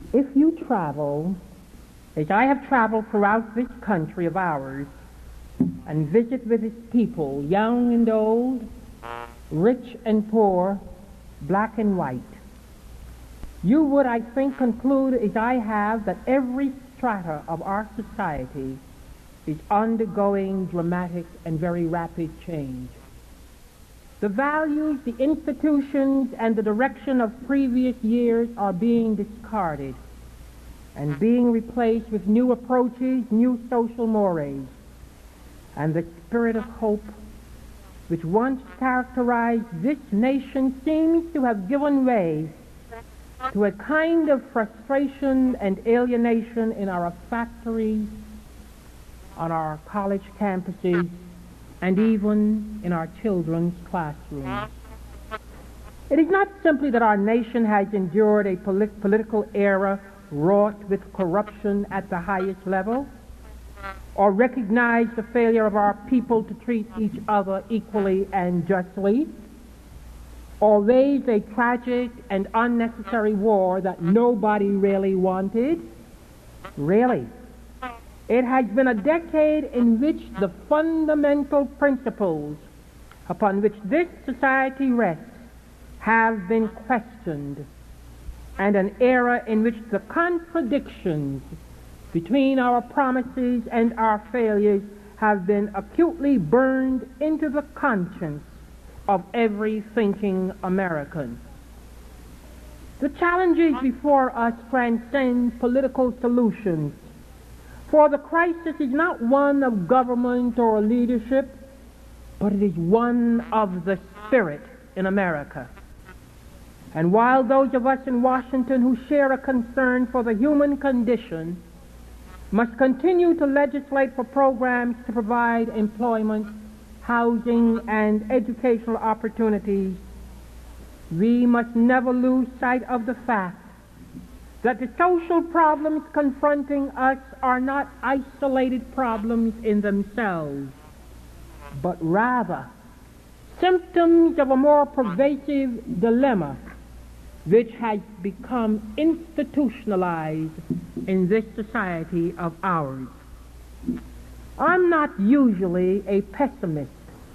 If you travel, as I have traveled throughout this country of ours, and visit with its people, young and old, rich and poor, black and white, you would, I think, conclude, as I have, that every strata of our society is undergoing dramatic and very rapid change. The values, the institutions, and the direction of previous years are being discarded and being replaced with new approaches, new social mores. And the spirit of hope, which once characterized this nation, seems to have given way to a kind of frustration and alienation in our factories, on our college campuses, and even in our children's classrooms. It is not simply that our nation has endured a political era wrought with corruption at the highest level, or recognized the failure of our people to treat each other equally and justly, or waged a tragic and unnecessary war that nobody really wanted. Really, it has been a decade in which the fundamental principles upon which this society rests have been questioned, and an era in which the contradictions between our promises and our failures have been acutely burned into the conscience of every thinking American. The challenges before us transcend political solutions, for the crisis is not one of government or leadership, but it is one of the spirit in America. And while those of us in Washington who share a concern for the human condition must continue to legislate for programs to provide employment, housing, and educational opportunities, we must never lose sight of the fact that the social problems confronting us are not isolated problems in themselves, but rather symptoms of a more pervasive dilemma which has become institutionalized in this society of ours. I'm not usually a pessimist,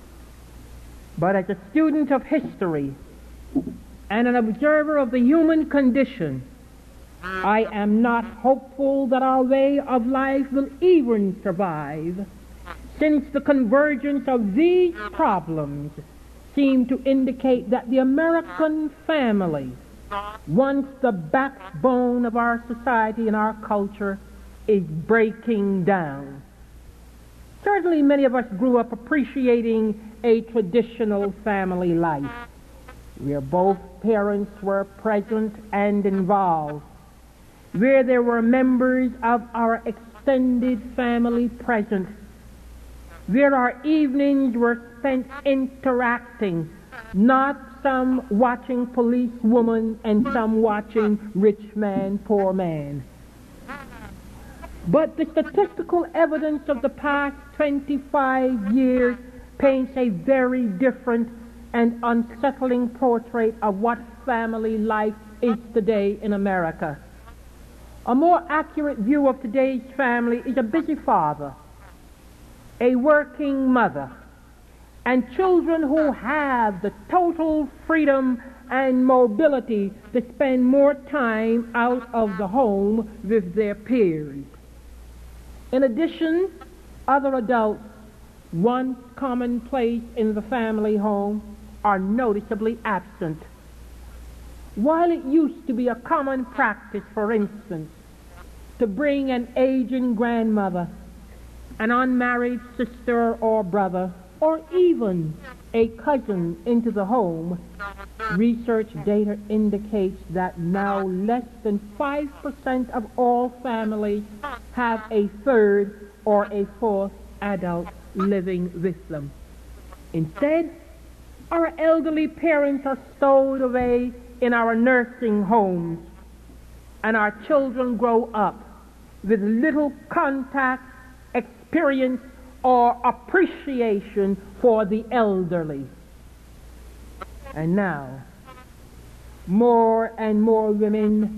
but as a student of history and an observer of the human condition, I am not hopeful that our way of life will even survive, since the convergence of these problems seem to indicate that the American family, once the backbone of our society and our culture, is breaking down. Certainly many of us grew up appreciating a traditional family life, where both parents were present and involved, where there were members of our extended family present, where our evenings were spent interacting, not some watching policewoman and some watching rich man, poor man. But the statistical evidence of the past 25 years paints a very different and unsettling portrait of what family life is today in America. A more accurate view of today's family is a busy father, a working mother, and children who have the total freedom and mobility to spend more time out of the home with their peers. In addition, other adults, once commonplace in the family home, are noticeably absent. While it used to be a common practice, for instance, to bring an aging grandmother, an unmarried sister or brother, or even a cousin into the home, research data indicates that now less than 5% of all families have a third or a fourth adult living with them. Instead, our elderly parents are stowed away in our nursing homes, and our children grow up with little contact, experience, or appreciation for the elderly. And now, more and more women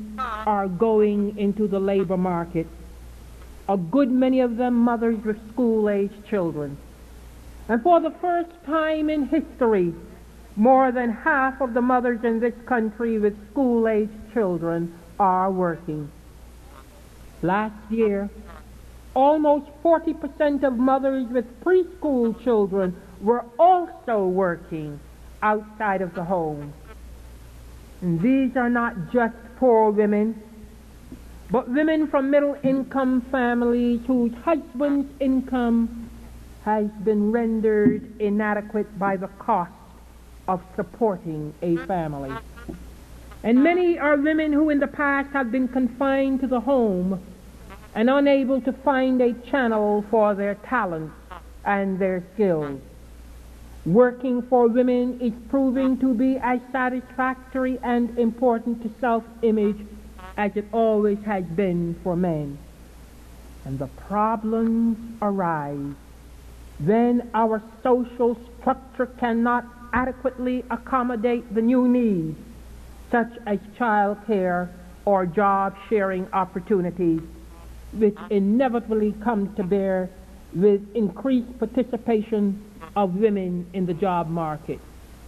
are going into the labor market, a good many of them mothers with school-aged children. And for the first time in history, more than half of the mothers in this country with school-aged children are working. Last year, almost 40% of mothers with preschool children were also working outside of the home. And these are not just poor women, but women from middle-income families whose husband's income has been rendered inadequate by the cost of supporting a family. And many are women who in the past have been confined to the home and unable to find a channel for their talents and their skills. Working for women is proving to be as satisfactory and important to self-image as it always has been for men. And the problems arise when our social structure cannot adequately accommodate the new needs, such as child care or job-sharing opportunities, which inevitably come to bear with increased participation of women in the job market.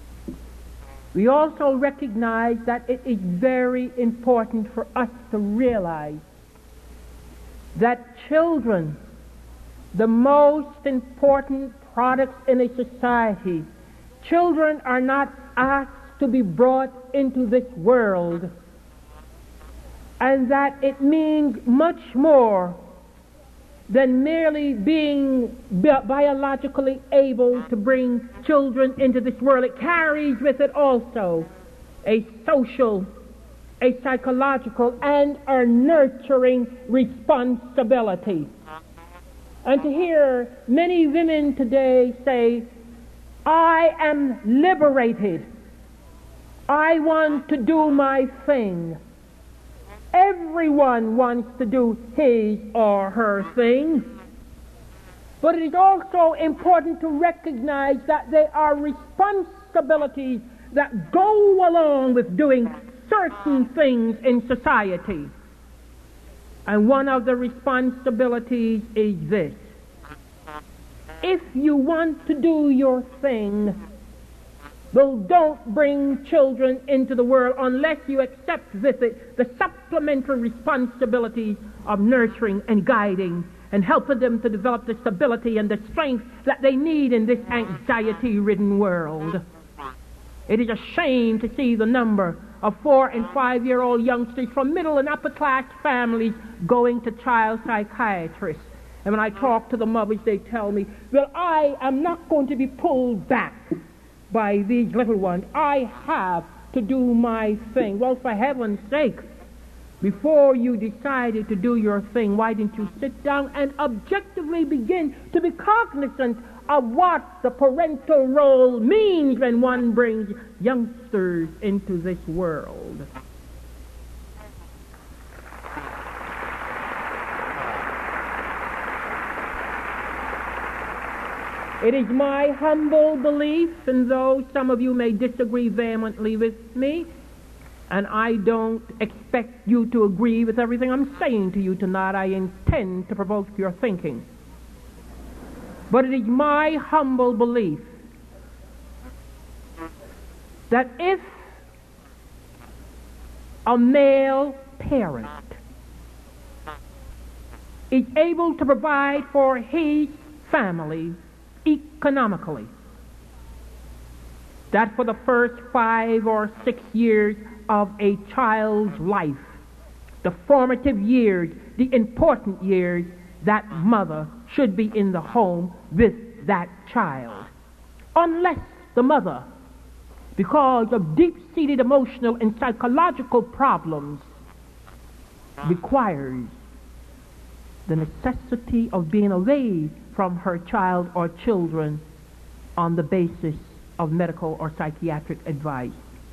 We also recognize that it is very important for us to realize that children, the most important products in a society, children are not asked to be brought into this world, and that it means much more than merely being biologically able to bring children into this world. It carries with it also a social, a psychological, and a nurturing responsibility. And to hear many women today say, I am liberated, I want to do my thing. Everyone wants to do his or her thing. But it is also important to recognize that there are responsibilities that go along with doing certain things in society. And one of the responsibilities is this. If you want to do your thing, well, don't bring children into the world unless you accept with it the supplementary responsibilities of nurturing and guiding and helping them to develop the stability and the strength that they need in this anxiety-ridden world. It is a shame to see the number of 4- and 5-year-old youngsters from middle and upper-class families going to child psychiatrists. And when I talk to the mothers, they tell me, well, I am not going to be pulled back by these little ones. I have to do my thing. Well, for heaven's sake, before you decided to do your thing, why didn't you sit down and objectively begin to be cognizant of what the parental role means when one brings youngsters into this world? It is my humble belief, and though some of you may disagree vehemently with me, and I don't expect you to agree with everything I'm saying to you tonight, I intend to provoke your thinking. But it is my humble belief that if a male parent is able to provide for his family economically, that for the first 5 or 6 years of a child's life, the formative years, the important years, that mother should be in the home with that child. Unless the mother, because of deep-seated emotional and psychological problems, requires the necessity of being away from her child or children on the basis of medical or psychiatric advice.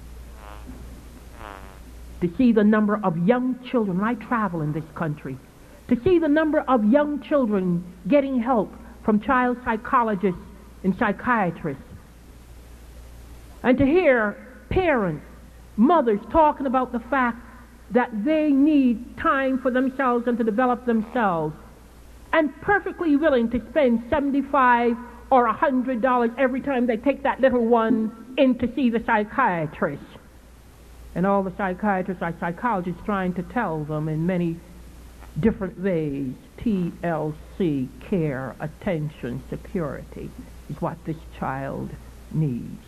To see the number of young children, when I travel in this country, to see the number of young children getting help from child psychologists and psychiatrists, and to hear parents, mothers talking about the fact that they need time for themselves and to develop themselves, and perfectly willing to spend $75 or $100 every time they take that little one in to see the psychiatrist. And all the psychiatrists are psychologists trying to tell them in many different ways, TLC, care, attention, security, is what this child needs.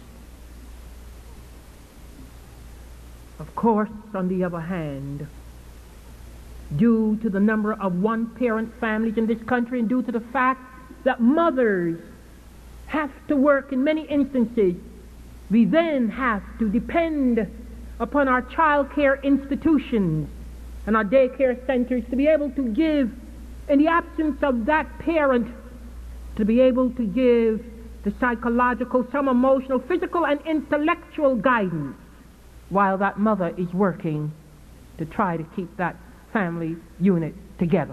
Of course, on the other hand, due to the number of one-parent families in this country and due to the fact that mothers have to work in many instances, we then have to depend upon our child care institutions and our daycare centers to be able to give, in the absence of that parent, to be able to give the psychological, some emotional, physical, and intellectual guidance while that mother is working to try to keep that family unit together.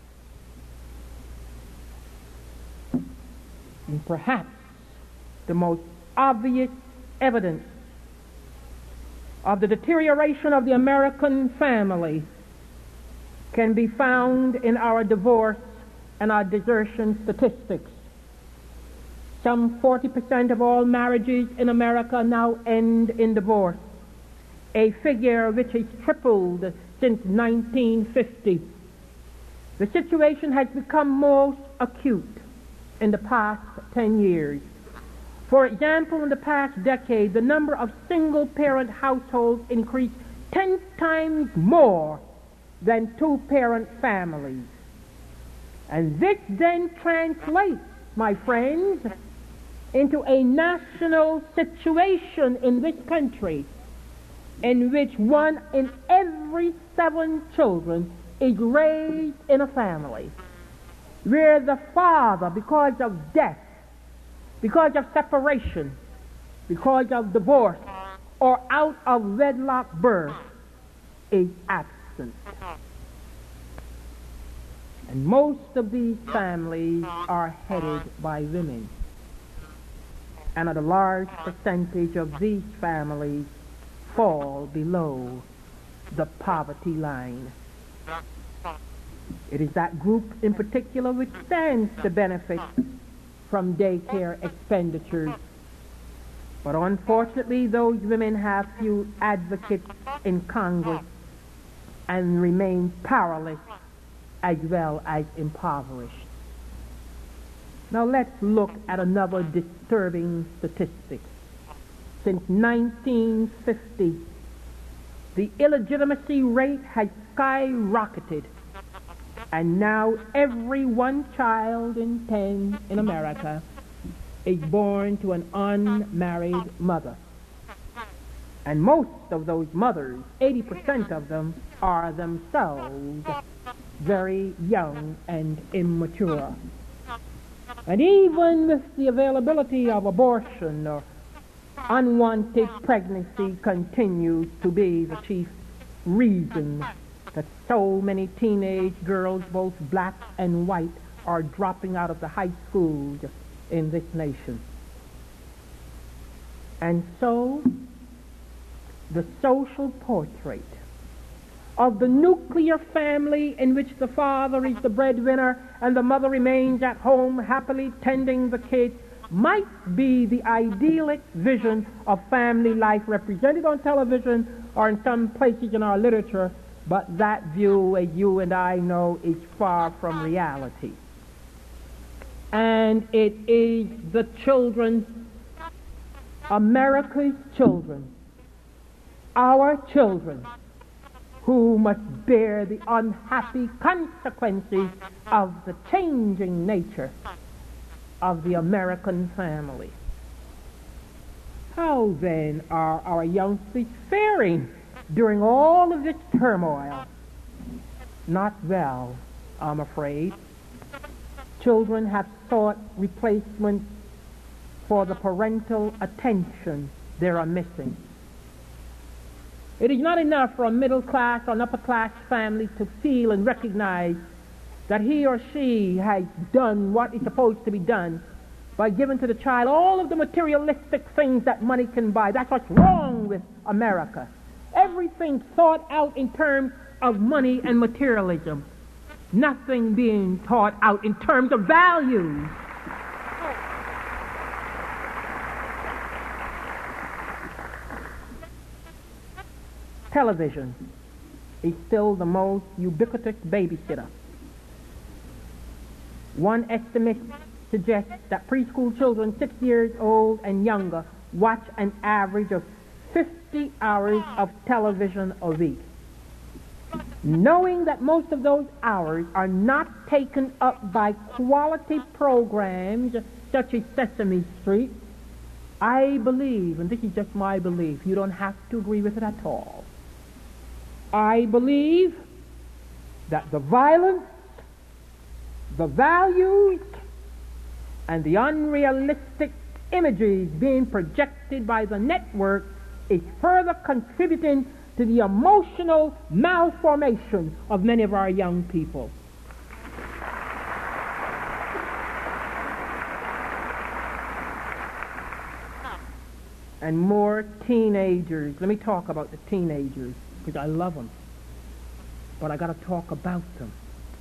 And perhaps the most obvious evidence of the deterioration of the American family can be found in our divorce and our desertion statistics. Some 40% of all marriages in America now end in divorce, a figure which has tripled since 1950. The situation has become most acute in the past 10 years. For example, in the past decade, the number of single-parent households increased 10 times more than two-parent families. And this then translates, my friends, into a national situation in this country in which 1 in every 7 children is raised in a family where the father, because of death, because of separation, because of divorce, or out of wedlock birth, is absent. And most of these families are headed by women. And a large percentage of these families fall below the poverty line. It is that group in particular which stands to benefit from daycare expenditures. But unfortunately, those women have few advocates in Congress and remain powerless as well as impoverished. Now let's look at another disturbing statistic. Since 1950, the illegitimacy rate has skyrocketed, and now every one child in 10 in America is born to an unmarried mother. And most of those mothers, 80% of them, are themselves very young and immature. And even with the availability of abortion, or unwanted pregnancy continues to be the chief reason that so many teenage girls, both black and white, are dropping out of the high schools in this nation. And so, the social portrait of the nuclear family in which the father is the breadwinner and the mother remains at home happily tending the kids might be the idyllic vision of family life represented on television or in some places in our literature, but that view, as you and I know, is far from reality. And it is the children, America's children, our children, who must bear the unhappy consequences of the changing nature of the American family. How then are our youngsters faring during all of this turmoil? Not well, I'm afraid. Children have sought replacements for the parental attention they are missing. It is not enough for a middle-class or an upper-class family to feel and recognize that he or she has done what is supposed to be done by giving to the child all of the materialistic things that money can buy. That's what's wrong with America. Every everything thought out in terms of money and materialism. Nothing being thought out in terms of values. Television is still the most ubiquitous babysitter. One estimate suggests that preschool children 6 years old and younger watch an average of 50 hours of television a week. Knowing that most of those hours are not taken up by quality programs such as Sesame Street, I believe, and this is just my belief, you don't have to agree with it at all, I believe that the violence, the values, and the unrealistic images being projected by the network is further contributing to the emotional malformation of many of our young people. And more teenagers. Let me talk about the teenagers, because I love them. But I got to talk about them.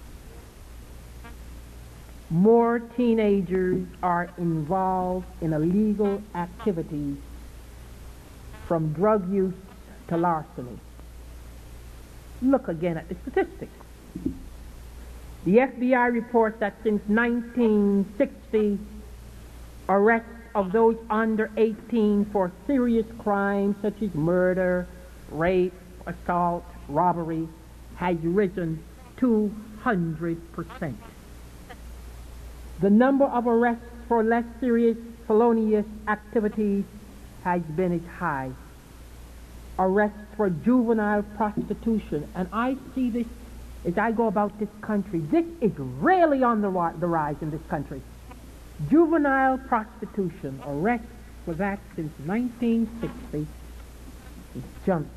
More teenagers are involved in illegal activities, from drug use to larceny. Look again at the statistics. The FBI reports that since 1960, arrests of those under 18 for serious crimes such as murder, rape, assault, robbery has risen 200%. The number of arrests for less serious felonious activities has been as high. Arrests for juvenile prostitution, and I see this as I go about this country. This is really on the rise in this country. Juvenile prostitution, arrests for that since 1960 has jumped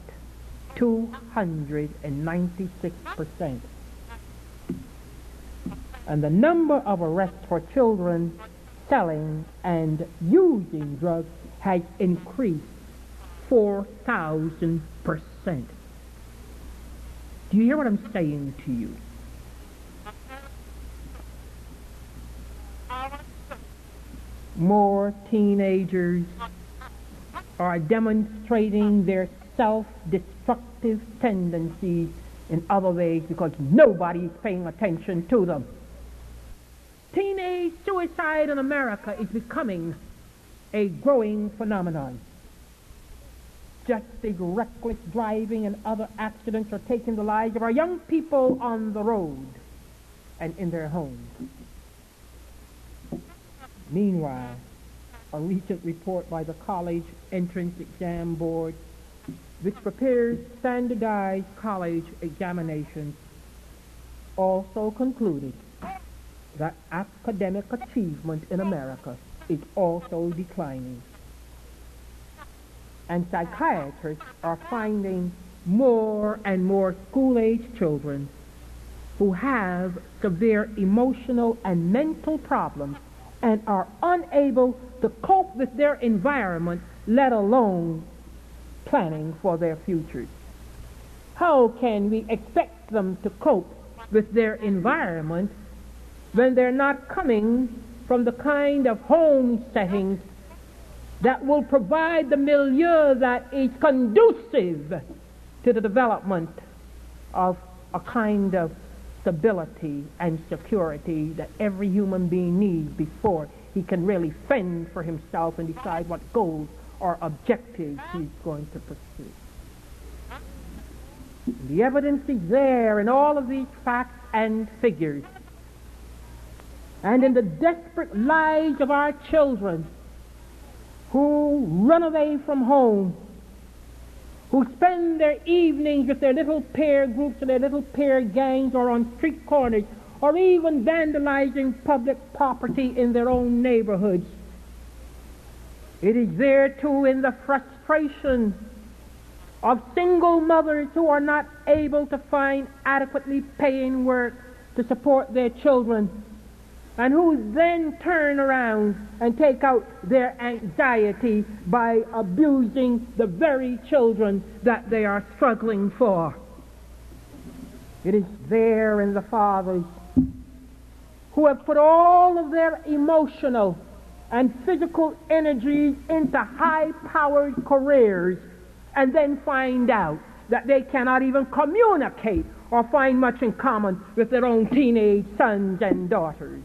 296%. And the number of arrests for children selling and using drugs has increased 4,000%. Do you hear what I'm saying to you? More teenagers are demonstrating their self-destructive tendencies in other ways because nobody is paying attention to them. Teenage suicide in America is becoming a growing phenomenon. Just as reckless driving and other accidents are taking the lives of our young people on the road and in their homes. Meanwhile, a recent report by the College Entrance Exam Board, which prepares standardized college examinations, also concluded that academic achievement in America is also declining. And psychiatrists are finding more and more school-age children who have severe emotional and mental problems and are unable to cope with their environment, let alone planning for their futures. How can we expect them to cope with their environment when they're not coming from the kind of home settings that will provide the milieu that is conducive to the development of a kind of stability and security that every human being needs before he can really fend for himself and decide what goals or objectives he's going to pursue. The evidence is there in all of these facts and figures, and in the desperate lives of our children who run away from home, who spend their evenings with their little peer groups and their little peer gangs or on street corners or even vandalizing public property in their own neighborhoods. It is there too in the frustration of single mothers who are not able to find adequately paying work to support their children, and who then turn around and take out their anxiety by abusing the very children that they are struggling for. It is there in the fathers who have put all of their emotional and physical energies into high-powered careers and then find out that they cannot even communicate or find much in common with their own teenage sons and daughters.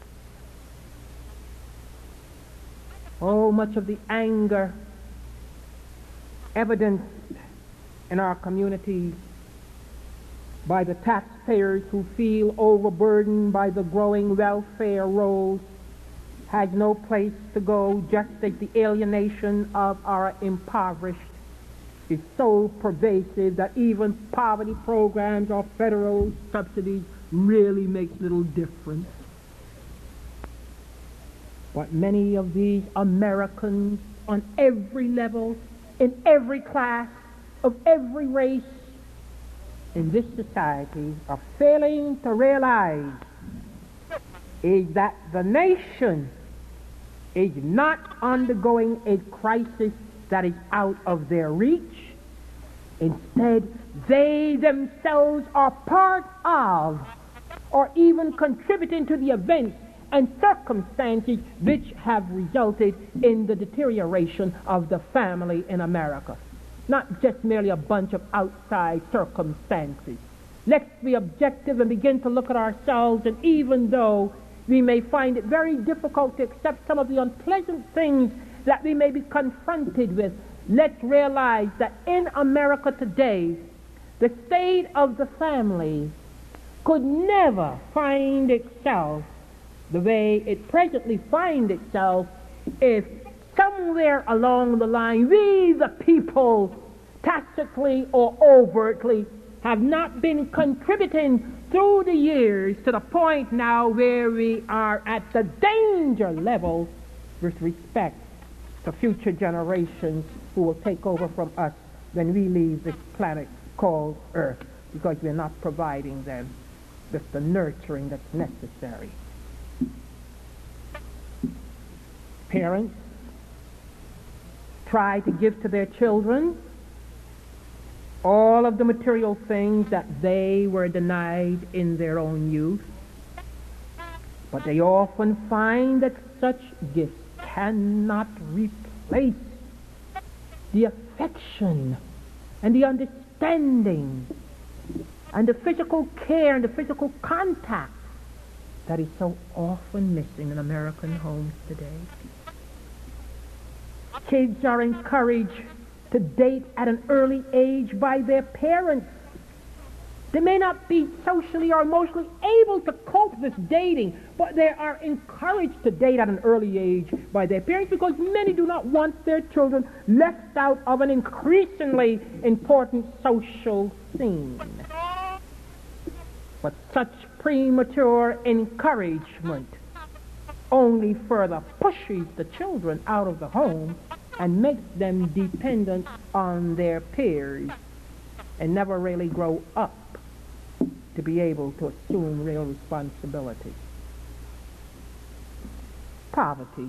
Oh, much of the anger evidenced in our communities by the taxpayers who feel overburdened by the growing welfare rolls has no place to go, just as the alienation of our impoverished is so pervasive that even poverty programs or federal subsidies really makes little difference. But many of these Americans on every level, in every class, of every race, in this society are failing to realize is that the nation is not undergoing a crisis that is out of their reach. Instead, they themselves are part of or even contributing to the events and circumstances which have resulted in the deterioration of the family in America. Not just merely a bunch of outside circumstances. Let's be objective and begin to look at ourselves, and even though we may find it very difficult to accept some of the unpleasant things that we may be confronted with, let's realize that in America today, the state of the family could never find itself the way it presently finds itself if somewhere along the line we, the people, tacitly or overtly, have not been contributing through the years to the point now where we are at the danger level with respect to future generations who will take over from us when we leave this planet called Earth, because we're not providing them with the nurturing that's necessary. Parents try to give to their children all of the material things that they were denied in their own youth, but they often find that such gifts cannot replace the affection and the understanding and the physical care and the physical contact that is so often missing in American homes today. Kids are encouraged to date at an early age by their parents. They may not be socially or emotionally able to cope with dating, but they are encouraged to date at an early age by their parents because many do not want their children left out of an increasingly important social scene. But such premature encouragement only further pushes the children out of the home and makes them dependent on their peers and never really grow up to be able to assume real responsibility. Poverty,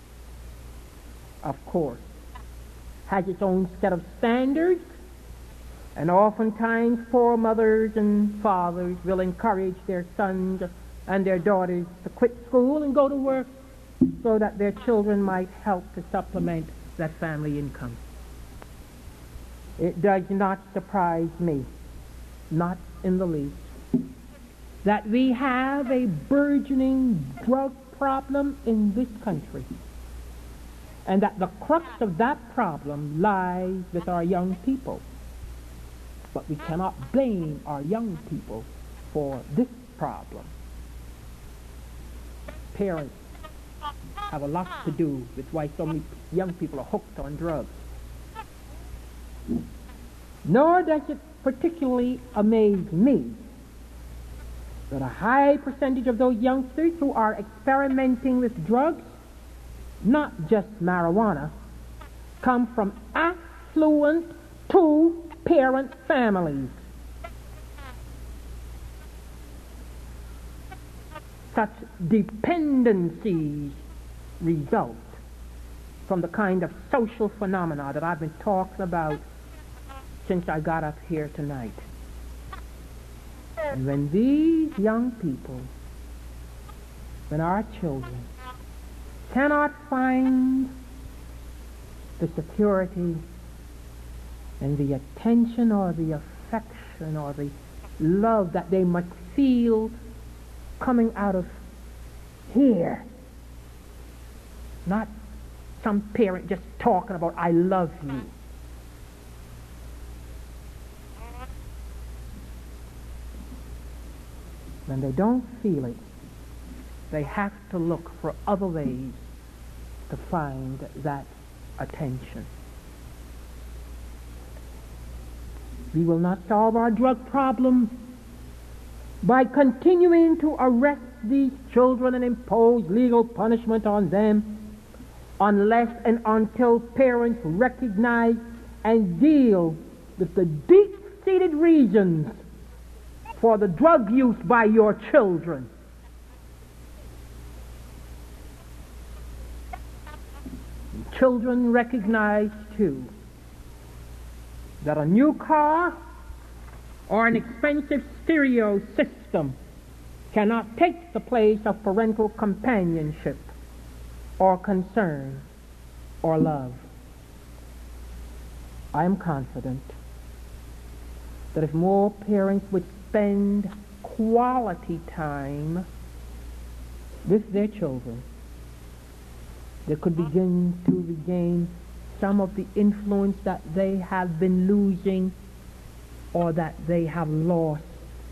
of course, has its own set of standards, and oftentimes poor mothers and fathers will encourage their sons and their daughters to quit school and go to work so that their children might help to supplement that family income. It does not surprise me, not in the least, that we have a burgeoning drug problem in this country, and that the crux of that problem lies with our young people. But we cannot blame our young people for this problem. Parents have a lot to do with why so many young people are hooked on drugs. Nor does it particularly amaze me that a high percentage of those youngsters who are experimenting with drugs, not just marijuana, come from affluent two-parent families. such dependencies result from the kind of social phenomena that I've been talking about since I got up here tonight. And when these young people, when our children cannot find the security and the attention or the affection or the love that they must feel coming out of here, not some parent just talking about, I love you. When they don't feel it, they have to look for other ways to find that attention. We will not solve our drug problem by continuing to arrest these children and impose legal punishment on them unless and until parents recognize and deal with the deep-seated reasons for the drug use by your children. Children recognize, too, that a new car or an expensive stereo system cannot take the place of parental companionship or concern or love. I am confident that if more parents would spend quality time with their children, they could begin to regain some of the influence that they have been losing or that they have lost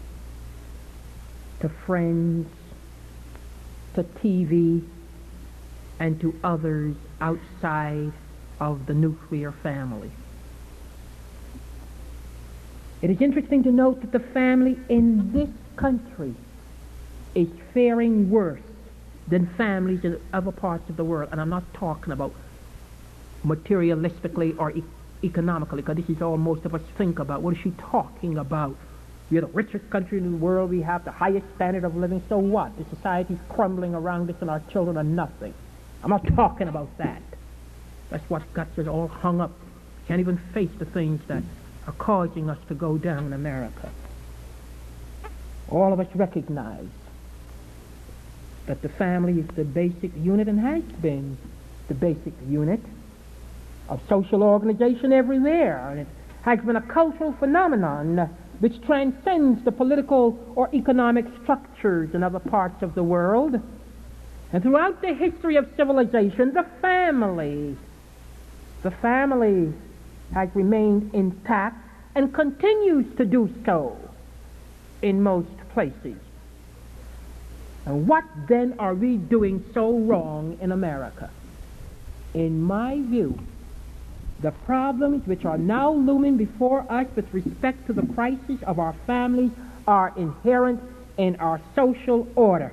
to friends, to TV, and to others outside of the nuclear family. It is interesting to note that the family in this country is faring worse than families in other parts of the world. And I'm not talking about materialistically or economically, because this is all most of us think about. What is she talking about? We're the richest country in the world. We have the highest standard of living. So what? The society's crumbling around us and our children are nothing. I'm not talking about that. That's what got us all hung up. Can't even face the things that are causing us to go down in America. All of us recognize that the family is the basic unit and has been the basic unit of social organization everywhere. And it has been a cultural phenomenon which transcends the political or economic structures in other parts of the world. And throughout the history of civilization, the family has remained intact and continues to do so in most places. And what then are we doing so wrong in America? In my view, the problems which are now looming before us with respect to the crisis of our families are inherent in our social order.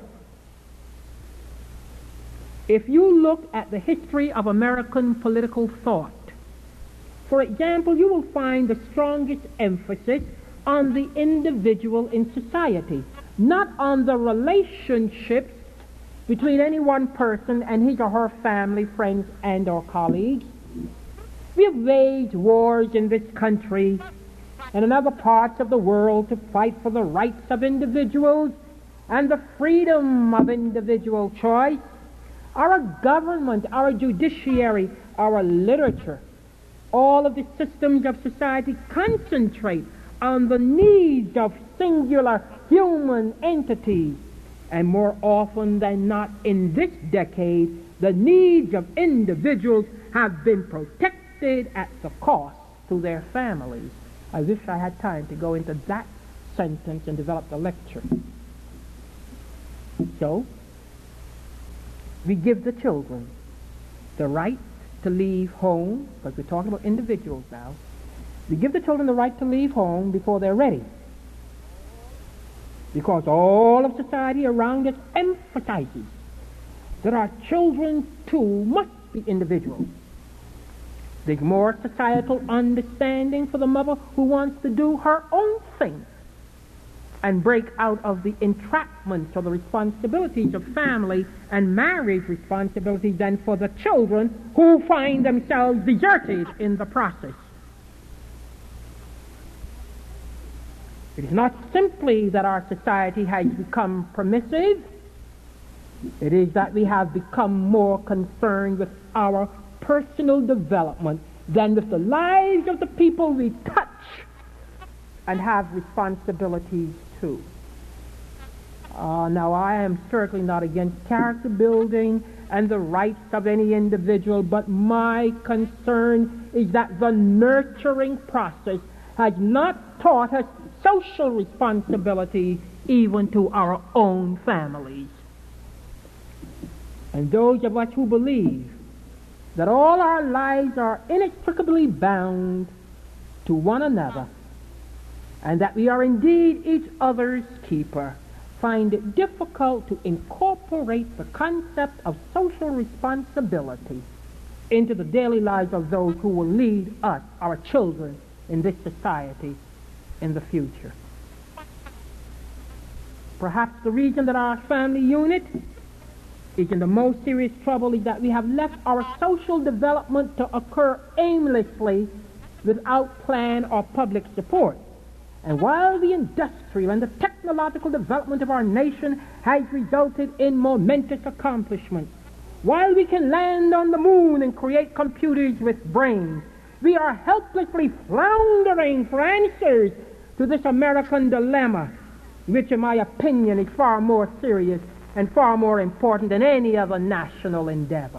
If you look at the history of American political thought, for example, you will find the strongest emphasis on the individual in society, not on the relationships between any one person and his or her family, friends, and or colleagues. We have waged wars in this country and in other parts of the world to fight for the rights of individuals and the freedom of individual choice. Our government, our judiciary, our literature, all of the systems of society concentrate on the needs of singular human entities. And more often than not in this decade, the needs of individuals have been protected at the cost to their families. I wish I had time to go into that sentence and develop the lecture. So, we give the children the right to leave home, because we're talking about individuals now. We give the children the right to leave home before they're ready. Because all of society around us emphasizes that our children, too, must be individuals. There's more societal understanding for the mother who wants to do her own thing and break out of the entrapments or the responsibilities of family and marriage responsibilities than for the children who find themselves deserted in the process. It is not simply that our society has become permissive. It is that we have become more concerned with our personal development than with the lives of the people we touch and have responsibilities to. Now, I am certainly not against character building and the rights of any individual, but my concern is that the nurturing process has not taught us social responsibility even to our own families. And those of us who believe that all our lives are inextricably bound to one another and that we are indeed each other's keeper, find it difficult to incorporate the concept of social responsibility into the daily lives of those who will lead us, our children, in this society in the future. Perhaps the reason that our family unit is in the most serious trouble is that we have left our social development to occur aimlessly without plan or public support. And while the industrial and the technological development of our nation has resulted in momentous accomplishments, while we can land on the moon and create computers with brains, we are helplessly floundering for answers to this American dilemma, which in my opinion is far more serious and far more important than any other national endeavor.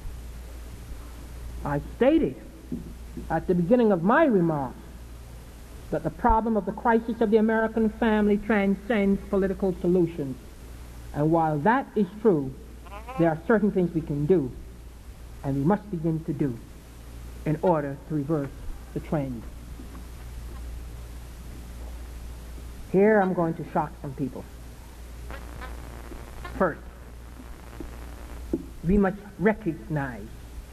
I stated at the beginning of my remarks that the problem of the crisis of the American family transcends political solutions. And while that is true, there are certain things we can do, and we must begin to do, in order to reverse the trend. Here I'm going to shock some people. First, we must recognize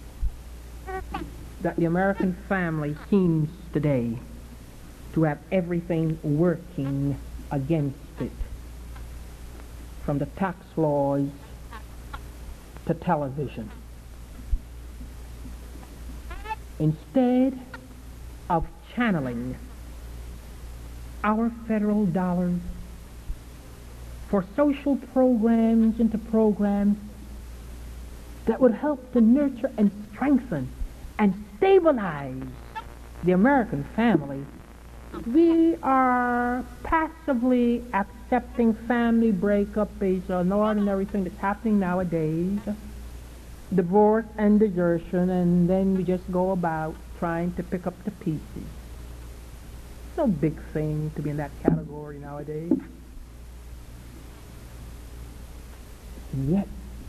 that the American family seems today to have everything working against it, from the tax laws to television. Instead of channeling our federal dollars for social programs into programs that would help to nurture and strengthen and stabilize the American family, we are passively accepting family breakup as an ordinary thing that's happening nowadays, divorce and desertion, and then we just go about trying to pick up the pieces. It's no big thing to be in that category nowadays. And yet,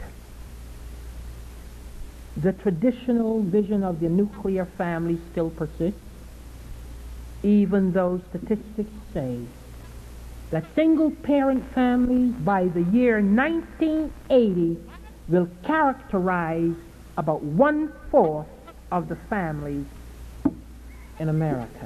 the traditional vision of the nuclear family still persists, even though statistics say that single-parent families by the year 1980 will characterize about 1/4 of the families in America.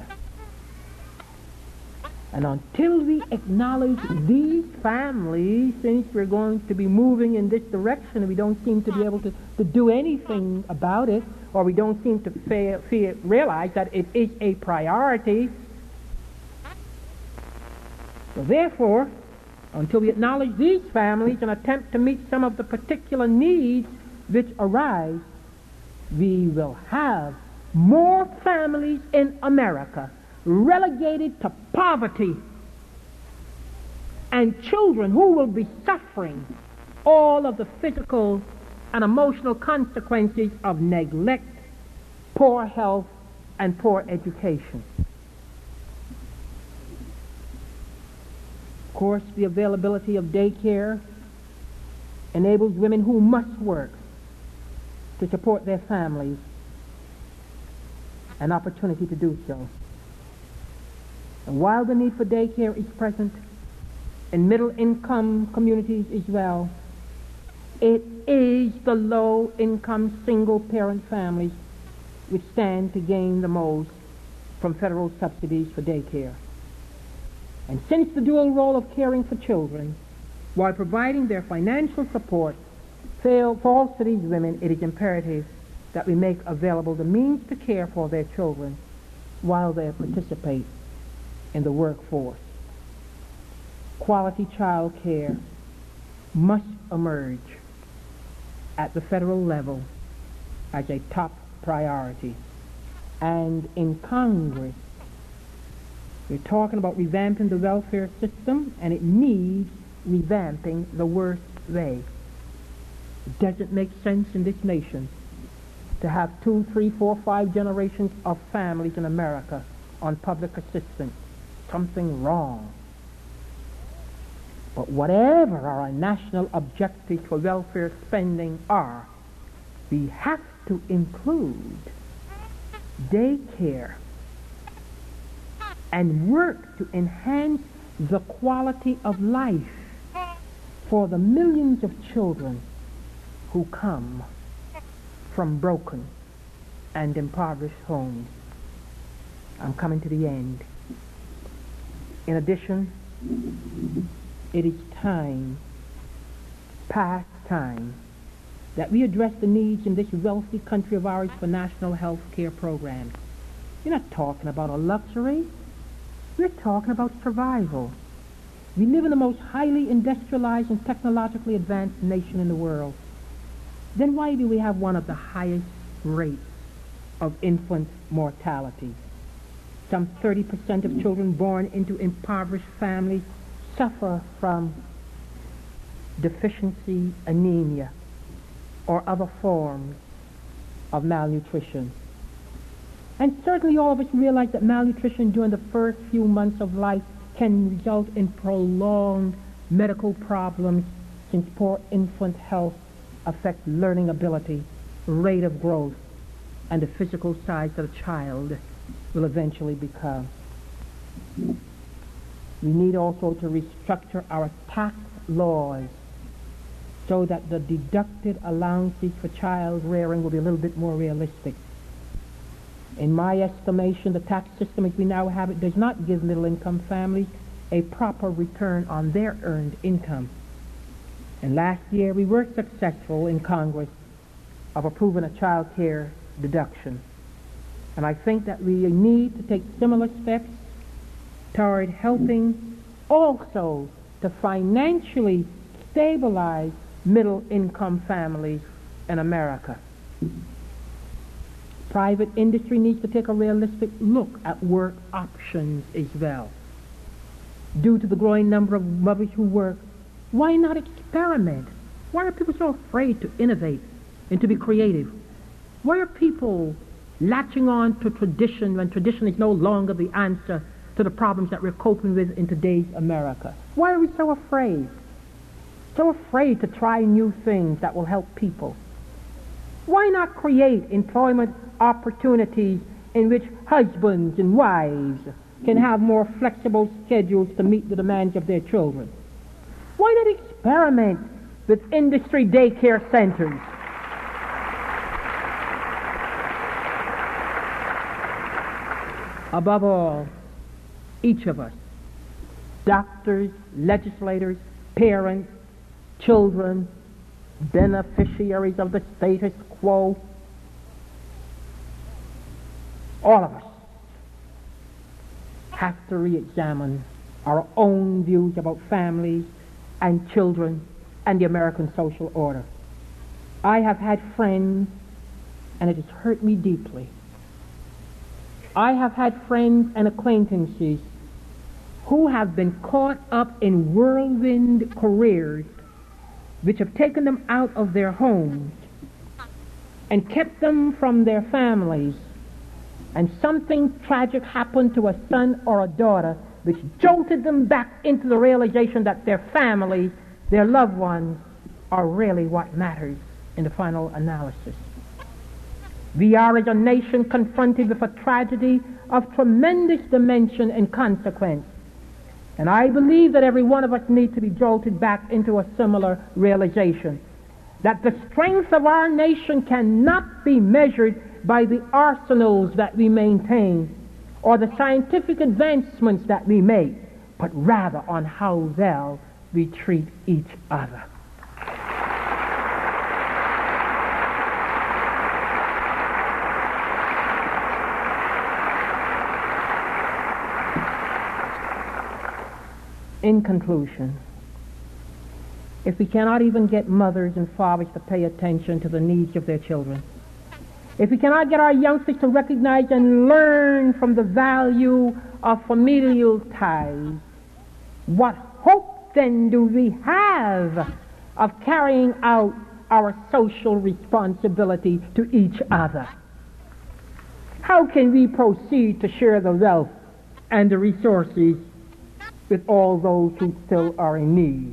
And until we acknowledge these families, since we're going to be moving in this direction, we don't seem to be able to do anything about it, or we don't seem to realize that it is a priority. So therefore, until we acknowledge these families and attempt to meet some of the particular needs which arise, we will have more families in America relegated to poverty, and children who will be suffering all of the physical and emotional consequences of neglect, poor health, and poor education. Of course, the availability of daycare enables women who must work to support their families an opportunity to do so. And while the need for daycare is present in middle-income communities as well, it is the low-income single-parent families which stand to gain the most from federal subsidies for daycare. And since the dual role of caring for children while providing their financial support falls to these women, it is imperative that we make available the means to care for their children while they participate in the workforce. Quality child care must emerge at the federal level as a top priority. And in Congress, we're talking about revamping the welfare system, and it needs revamping the worst way. It doesn't make sense in this nation to have 2, 3, 4, 5 generations of families in America on public assistance. Something wrong. But whatever our national objectives for welfare spending are, we have to include daycare and work to enhance the quality of life for the millions of children who come from broken and impoverished homes. I'm coming to the end. In addition, it is time, past time, that we address the needs in this wealthy country of ours for national health care programs. You're not talking about a luxury. We're talking about survival. We live in the most highly industrialized and technologically advanced nation in the world. Then why do we have one of the highest rates of infant mortality? Some 30% of children born into impoverished families suffer from deficiency anemia or other forms of malnutrition. And certainly all of us realize that malnutrition during the first few months of life can result in prolonged medical problems, since poor infant health affects learning ability, rate of growth, and the physical size that a child will eventually become. We need also to restructure our tax laws so that the deducted allowances for child rearing will be a little bit more realistic. In my estimation, the tax system as we now have it does not give middle-income families a proper return on their earned income. And last year we were successful in Congress of approving a child care deduction. And I think that we need to take similar steps toward helping also to financially stabilize middle-income families in America. Private industry needs to take a realistic look at work options as well. Due to the growing number of mothers who work, why not experiment? Why are people so afraid to innovate and to be creative? Why are people latching on to tradition when tradition is no longer the answer to the problems that we're coping with in today's America? Why are we so afraid? So afraid to try new things that will help people? Why not create employment opportunities in which husbands and wives can have more flexible schedules to meet the demands of their children? Why not experiment with industry daycare centers? Above all, each of us, doctors, legislators, parents, children, beneficiaries of the status quo, all of us have to re-examine our own views about families and children and the American social order. I have had friends, and it has hurt me deeply. I have had friends and acquaintances who have been caught up in whirlwind careers which have taken them out of their homes and kept them from their families, and something tragic happened to a son or a daughter which jolted them back into the realization that their family, their loved ones, are really what matters in the final analysis. We are as a nation confronted with a tragedy of tremendous dimension and consequence. And I believe that every one of us needs to be jolted back into a similar realization, that the strength of our nation cannot be measured by the arsenals that we maintain or the scientific advancements that we make, but rather on how well we treat each other. In conclusion, if we cannot even get mothers and fathers to pay attention to the needs of their children, if we cannot get our youngsters to recognize and learn from the value of familial ties, what hope then do we have of carrying out our social responsibility to each other? How can we proceed to share the wealth and the resources with all those who still are in need?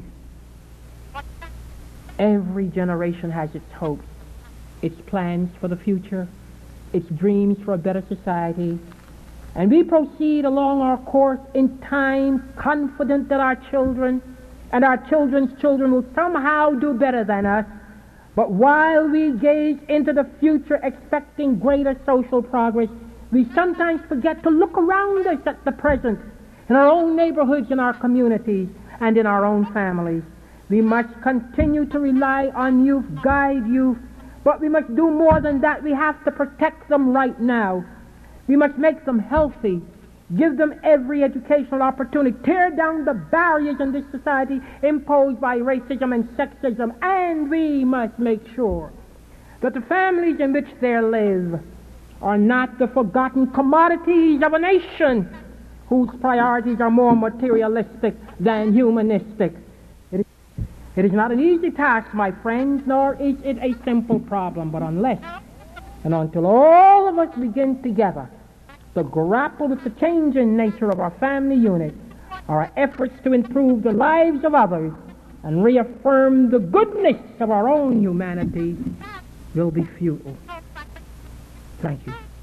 Every generation has its hopes, its plans for the future, its dreams for a better society, and we proceed along our course in time confident that our children and our children's children will somehow do better than us. But while we gaze into the future expecting greater social progress, we sometimes forget to look around us at the present, in our own neighborhoods, in our communities, and in our own families. We must continue to rely on youth, guide youth, but we must do more than that. We have to protect them right now. We must make them healthy, give them every educational opportunity, tear down the barriers in this society imposed by racism and sexism, and we must make sure that the families in which they live are not the forgotten commodities of a nation whose priorities are more materialistic than humanistic. It is not an easy task, my friends, nor is it a simple problem, but unless and until all of us begin together to grapple with the changing nature of our family unit, our efforts to improve the lives of others and reaffirm the goodness of our own humanity will be futile. Thank you.